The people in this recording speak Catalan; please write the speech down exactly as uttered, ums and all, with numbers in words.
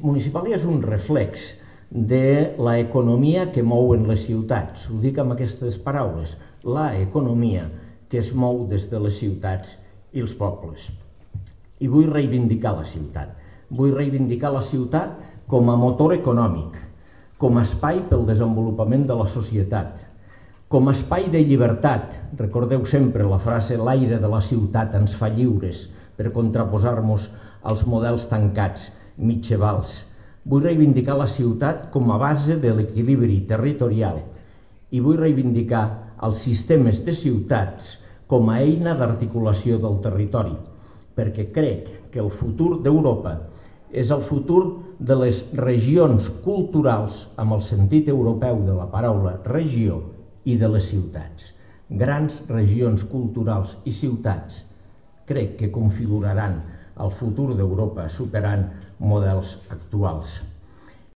municipal és un reflex de l'economia que mouen les ciutats. Ho dic amb aquestes paraules, la economia que es mou des de les ciutats i els pobles. I vull reivindicar la ciutat. Vull reivindicar la ciutat com a motor econòmic, com a espai pel desenvolupament de la societat, com a espai de llibertat. Recordeu sempre la frase «l'aire de la ciutat ens fa lliures» per contraposar-nos als models tancats mitjavals. Vull reivindicar la ciutat com a base de l'equilibri territorial i vull reivindicar els sistemes de ciutats com a eina d'articulació del territori, perquè crec que el futur d'Europa és el futur de les regions culturals amb el sentit europeu de la paraula regió i de les ciutats. Grans regions culturals i ciutats crec que configuraran el futur d'Europa superant models actuals.